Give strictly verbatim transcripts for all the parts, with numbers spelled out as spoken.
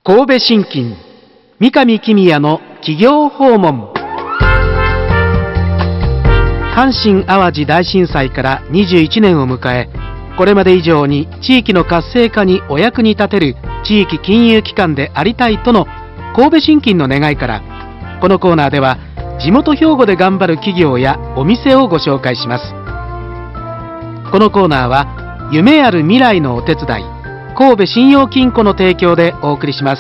神戸信金三上公也の企業訪問。阪神・淡路大震災からにじゅういちねんを迎え、これまで以上に地域の活性化にお役に立てる地域金融機関でありたいとの神戸信金の願いから、このコーナーでは地元兵庫で頑張る企業やお店をご紹介します。このコーナーは夢ある未来のお手伝い、神戸信用金庫の提供でお送りします。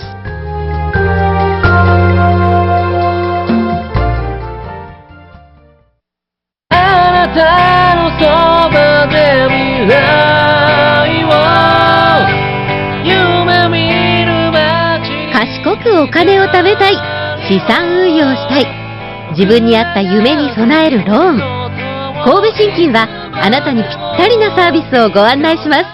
あなたのそばで未来を夢見る街。 賢くお金を貯めたい、資産運用したい、自分に合った夢に備えるローン。神戸信金はあなたにぴったりなサービスをご案内します。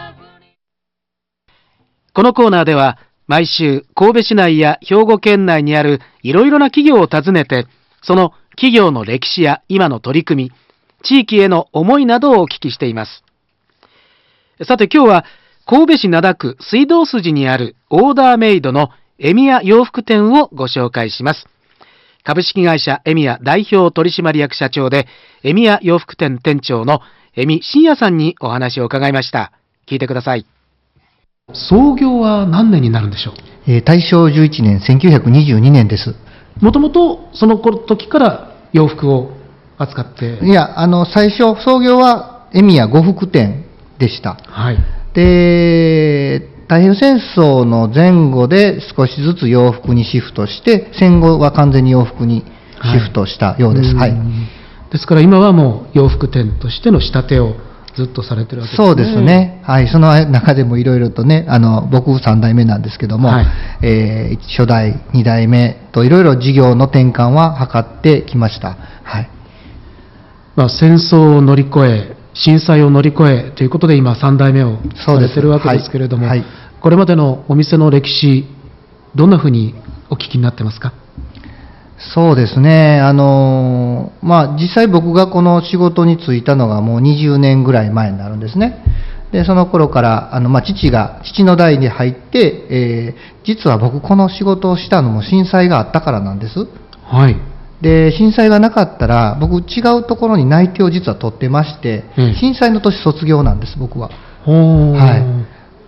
このコーナーでは毎週神戸市内や兵庫県内にあるいろいろな企業を訪ねて、その企業の歴史や今の取り組み、地域への思いなどをお聞きしています。さて今日は神戸市灘区水道筋にあるオーダーメイドのエミヤ洋服店をご紹介します。株式会社エミヤ代表取締役社長でエミヤ洋服店店長の江見真也さんにお話を伺いました。聞いてください。創業は何年になるんでしょう？ えー、大正じゅういちねん、せんきゅうひゃくにじゅうにねんです。 もともとその時から洋服を扱って？ いや、あの最初創業はエミヤ呉服店でした。 はい。 で、太平洋戦争の前後で少しずつ洋服にシフトして、戦後は完全に洋服にシフトしたようです。はい。はい、 ですから今はもう洋服店としての仕立てをずっとされてるわけですね。 そうですね。はい。その中でもいろいろとね、あの僕さん代目なんですけども、はい、えー、初代、に代目といろいろ事業の転換は図ってきました。はい。 まあ、戦争を乗り越え、震災を乗り越えということで今さん代目をされてるわけですけれども、はいはい、これまでのお店の歴史、どんなふうにお聞きになってますか？ そうですね、あのまあ、実際僕がこの仕事に就いたのがもうにじゅうねんぐらい前になるんですね。でその頃からあの、まあ、父が父の代に入って、えー、実は僕この仕事をしたのも震災があったからなんです。 はい。 で震災がなかったら僕違うところに内定を実は取ってまして、うん、震災の年卒業なんです僕は。はい。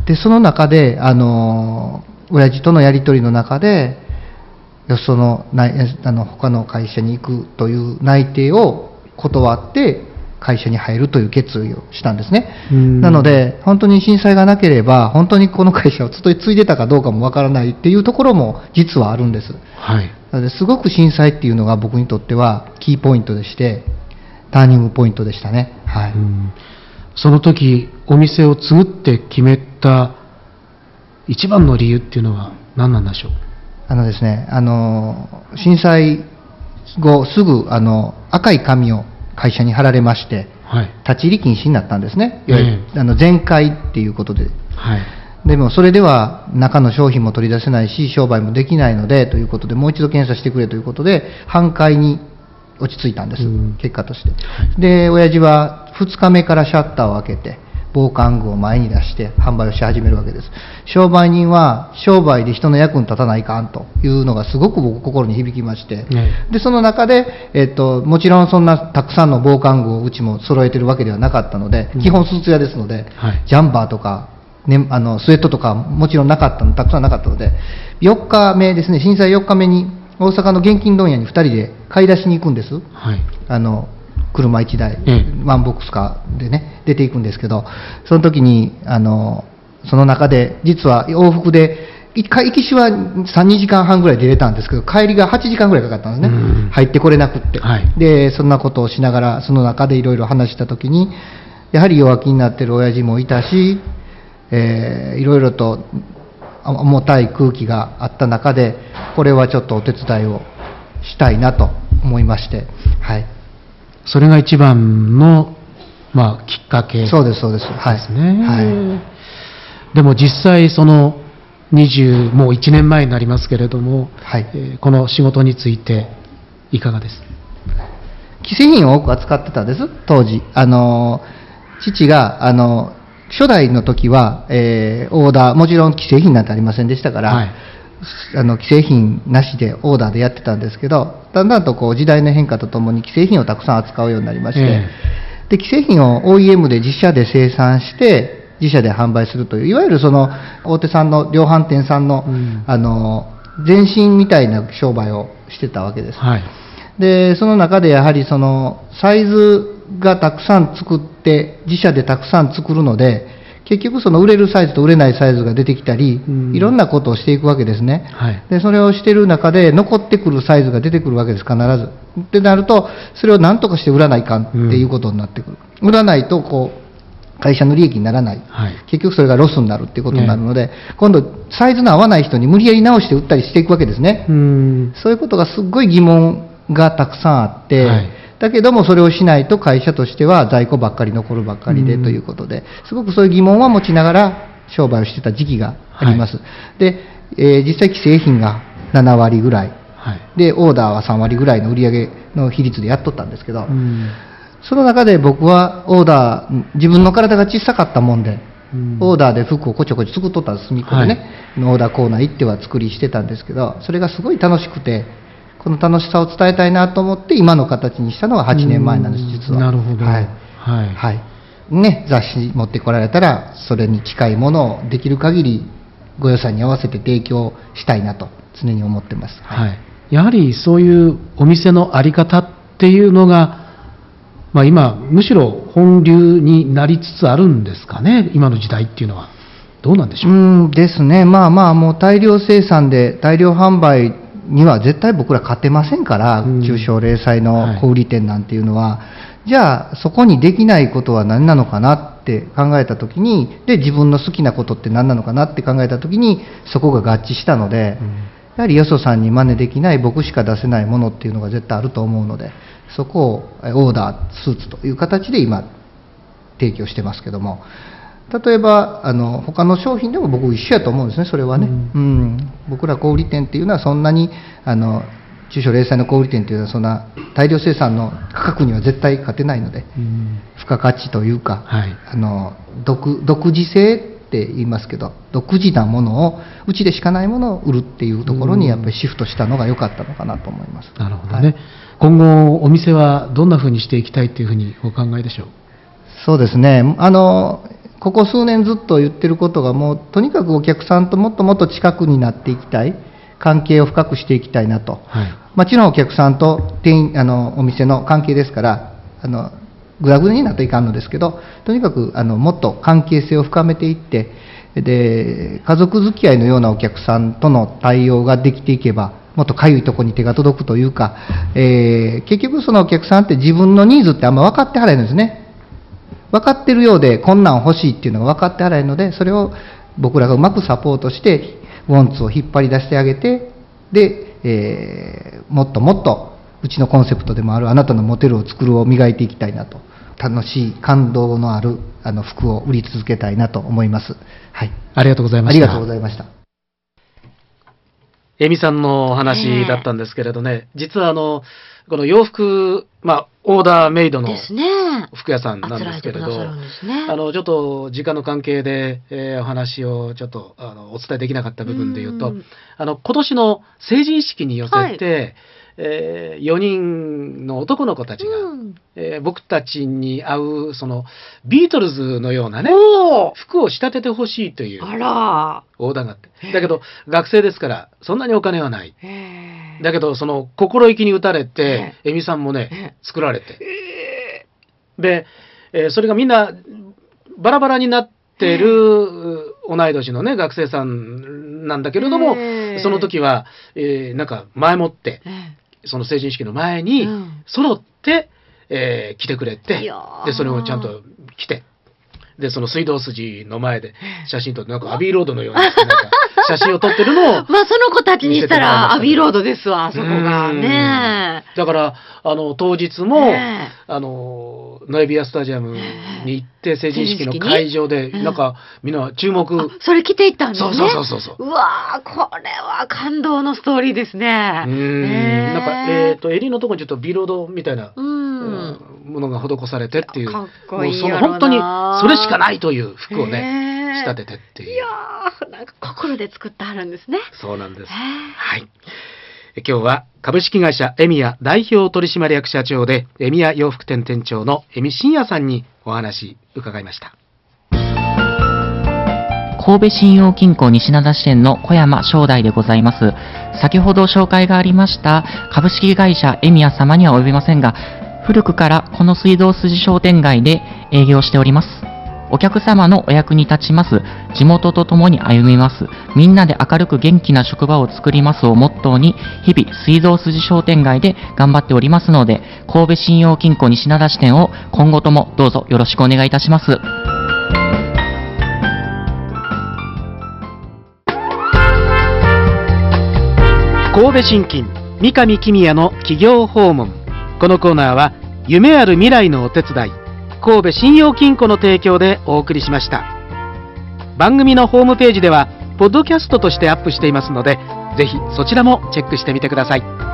でその中であの親父とのやり取りの中でよそのあの他の会社に行くという内定を断って会社に入るという決意をしたんですね。なので本当に震災がなければ本当にこの会社をずっと継いでたかどうかもわからないっていうところも実はあるんです。 はい。 なのですごく震災っていうのが僕にとってはキーポイントでしてターニングポイントでしたね。はい。 うんその時お店を継ぐって決めた一番の理由っていうのは何なんでしょう？ あのですね、あの震災後すぐあの赤い紙を会社に貼られまして、はい、立ち入り禁止になったんですね。いわゆる、えー、あの全開っていうことで、はい、でもそれでは中の商品も取り出せないし商売もできないのでということでもう一度検査してくれということで半壊に落ち着いたんです、うん、結果として。で親父はふつかめからシャッターを開けて防寒具を前に出して販売をし始めるわけです。商売人は商売で人の役に立たないかんというのがすごく僕心に響きまして、ね、でその中で、えっと、もちろんそんなたくさんの防寒具をうちも揃えてるわけではなかったので、うん、基本スーツ屋ですので、はい、ジャンバーとか、ね、あのスウェットとかもちろんなかったのたくさんなかったのでよっかめですね、震災よっかめに大阪の現金問屋にふたりで買い出しに行くんです、はい、あの車いちだい、うん、ワンボックスカーでね出ていくんですけど、その時にあのその中で実は往復で行きしはさん、にじかんはんぐらい出れたんですけど帰りがはちじかんぐらいかかったんですね、うん、入ってこれなくって、はい、でそんなことをしながらその中でいろいろ話した時にやはり弱気になってる親父もいたし、えー、いろいろと重たい空気があった中でこれはちょっとお手伝いをしたいなと思いまして、はい、 それが一番の、まあ、きっかけですね。 そうですそうです。はい。はい、 でも実際そのにじゅうもういちねんまえになりますけれども、はいえー、この仕事についていかがです？ 既製品を多く扱ってたんです当時。あの父があの初代の時は、えー、オーダーもちろん既製品なんてありませんでしたから、はい、 あの既製品なしでオーダーでやってたんですけど、だんだんとこう時代の変化とともに既製品をたくさん扱うようになりまして、えー、で既製品を オーイーエム で自社で生産して自社で販売するという、いわゆるその大手さんの量販店さんの、うん、あの前身みたいな商売をしてたわけです、はい、でその中でやはりそのサイズがたくさん作って自社でたくさん作るので、結局その売れるサイズと売れないサイズが出てきたり、うん、いろんなことをしていくわけですね、はい、でそれをしている中で残ってくるサイズが出てくるわけです、必ず。ってなると、それを何とかして売らないかんっていうことになってくる、うん、売らないとこう会社の利益にならない、はい、結局それがロスになるっていうことになるので、ね、今度サイズの合わない人に無理やり直して売ったりしていくわけですね、うん、そういうことがすっごい疑問がたくさんあって、はい、だけどもそれをしないと会社としては在庫ばっかり残るばっかりでということで、すごくそういう疑問は持ちながら商売をしてた時期があります、はい、で、えー、実際既製品がななわりぐらい、はい、でオーダーはさんわりぐらいの売り上げの比率でやっとったんですけど、その中で僕はオーダー、自分の体が小さかったもんで、オーダーで服をこちょこちょ作っとったんです、隅っこでね、はい、オーダーコーナー行っては作りしてたんですけど、それがすごい楽しくて、この楽しさを伝えたいなと思って今の形にしたのははちねんまえなんです、実は。 なるほど、 はいはいはいね、雑誌持ってこられたらそれに近いものをできる限りご予算に合わせて提供したいなと常に思ってます、 はいはい、やはりそういうお店の在り方っていうのが、まあ、今むしろ本流になりつつあるんですかね、今の時代っていうのは。どうなんでしょう。 うんですね、まあまあもう大量生産で大量販売には絶対僕ら勝てませんから、うん、中小零細の小売店なんていうのは、はい、じゃあそこにできないことは何なのかなって考えたときに、で自分の好きなことって何なのかなって考えたときに、そこが合致したので、うん、やはりよそさんに真似できない僕しか出せないものっていうのが絶対あると思うので、そこをオーダースーツという形で今提供してますけども、例えばあの他の商品でも僕一緒やと思うんですね、それはね、うんうん、僕ら小売店っていうのはそんなにあの中小零細の小売店っていうのはそんな大量生産の価格には絶対勝てないので、うん、付加価値というか、はい、あの 独, 独自性って言いますけど、独自なものをうちでしかないものを売るっていうところにやっぱりシフトしたのが良かったのかなと思います。 なるほどね、はい、今後お店はどんなふうにしていきたいっていうふうにお考えでしょう。 そうですね、あのここ数年ずっと言ってることが、もうとにかくお客さんともっともっと近くになっていきたい、関係を深くしていきたいなと、はい、もちろんお客さんと店員あのお店の関係ですから、あのグダグダになっていかんのですけど、とにかくあのもっと関係性を深めていって、で家族付き合いのようなお客さんとの対応ができていけば、もっとかゆいところに手が届くというか、えー、結局そのお客さんって自分のニーズってあんま分かってはらないんですね。分かってるようでこんなん欲しいっていうのが分かってはらないので、それを僕らがうまくサポートしてウォンツを引っ張り出してあげて、で、えー、もっともっとうちのコンセプトでもあるあなたのモテるを作るを磨いていきたいなと、楽しい感動のあるあの服を売り続けたいなと思います、はい、 ありがとうございました。 ありがとうございました。 恵美さんのお話だったんですけれどね、実はあのこの洋服、まあ、オーダーメイドの服屋さんなんですけれど、ねあのちょっと時間の関係で、えー、お話をちょっとあのお伝えできなかった部分で言うと、うあの今年の成人式に寄せて、はいえー、よにんの男の子たちが、うんえー、僕たちに合うそのビートルズのようなね服を仕立ててほしいというオーダーがあって、だけど学生ですからそんなにお金はない。だけどその心意気に打たれて恵美さんもね作られて、で、えー、それがみんなバラバラになってる同い年のね学生さんなんだけれども、その時は、えー、なんか前もってその成人式の前に揃って、えー、来てくれて、でそれをちゃんと着て、でその水道筋の前で写真撮って、なんかアビーロードのようになんか写真を撮ってるのをまあその子たちにしたらアビーロードですわ、そこがね。 だからあの当日も、ね、あのノエビアスタジアムに行って成人式の会場で、なんかみんな注目、 それ着ていったんですね。 そうそうそうそう。 うわー、これは感動のストーリーですね。 うん、なんかえっと襟のところにちょっとビロードみたいなものが施されてっていう、 かっこいいもうその本当にそれしかないという服をね仕立ててっていう。 いやー、なんか心で作ってあるんですね。 そうなんです。はい。今日は株式会社エミヤ代表取締役社長でエミヤ洋服店店長の江見真也さんにお話伺いました。 神戸信用金庫西灘支店の小山正代でございます。先ほど紹介がありました株式会社エミヤ様には及びませんが、古くからこの水道筋商店街で営業しております。お客様のお役に立ちます。地元と共に歩みます。みんなで明るく元気な職場を作りますをモットーに、日々水道筋商店街で頑張っておりますので、神戸信用金庫西灘支店を今後ともどうぞよろしくお願いいたします。 神戸信金三上公也の企業訪問。このコーナーは夢ある未来のお手伝い、神戸信用金庫の提供でお送りしました。番組のホームページではポッドキャストとしてアップしていますので、ぜひそちらもチェックしてみてください。